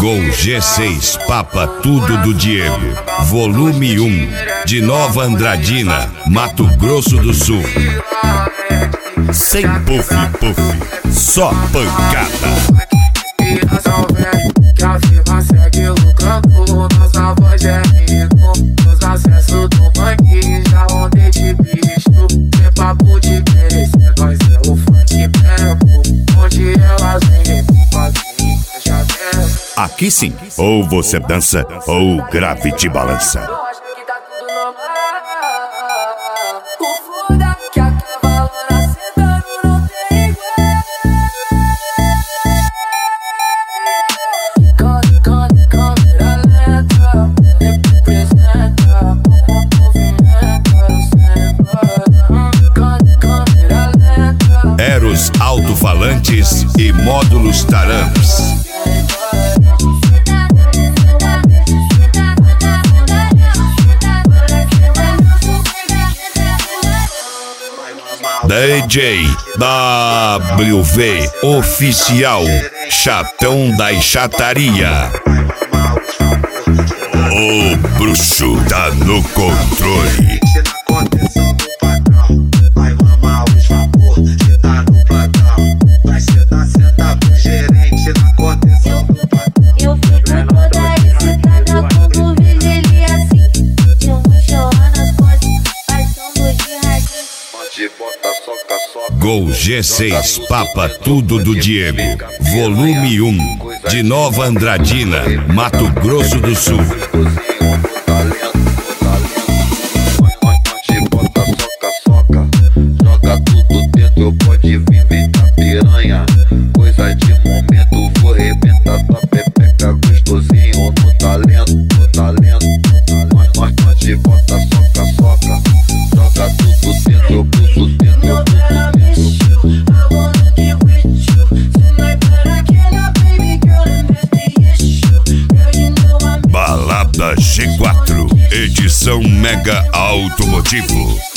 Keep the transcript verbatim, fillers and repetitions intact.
Gol G seis Papa Tudo do Diego, volume um, de Nova Andradina, Mato Grosso do Sul. Sem puff puff, só pancada. Aqui sim, ou você dança ou o grave te balança. Eros alto-falantes e módulos Taramps. D J W V Oficial, Chatão da Chataria. O bruxo tá no controle. Gol G seis Papa Tudo do Diego, volume um, de Nova Andradina, Mato Grosso do Sul. Joga tudo dentro, pode vir, vem da piranha. Coisa de momento, vou rebentar tua pepeca gostosinho. No talento, no talento, nós nós te bota soca, soca. Joga tudo dentro, tudo dentro, tudo Balada G quatro, edição Mega Automotivo.